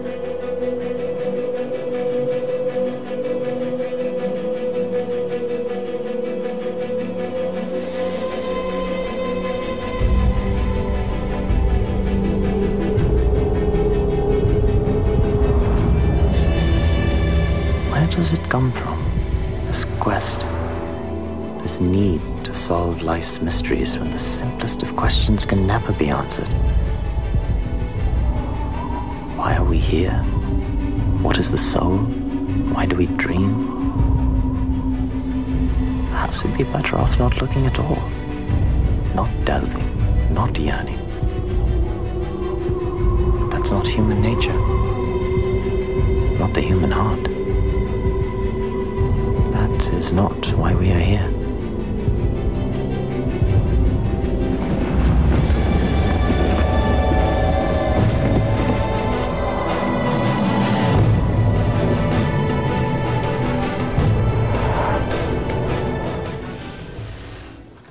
Where does it come from? This quest, this need to solve life's mysteries when the simplest of questions can never be answered. Why are we here? What is the soul? Why do we dream? Perhaps we'd be better off not looking at all. Not delving, not yearning. That's not human nature. Not the human heart. That is not why we are here.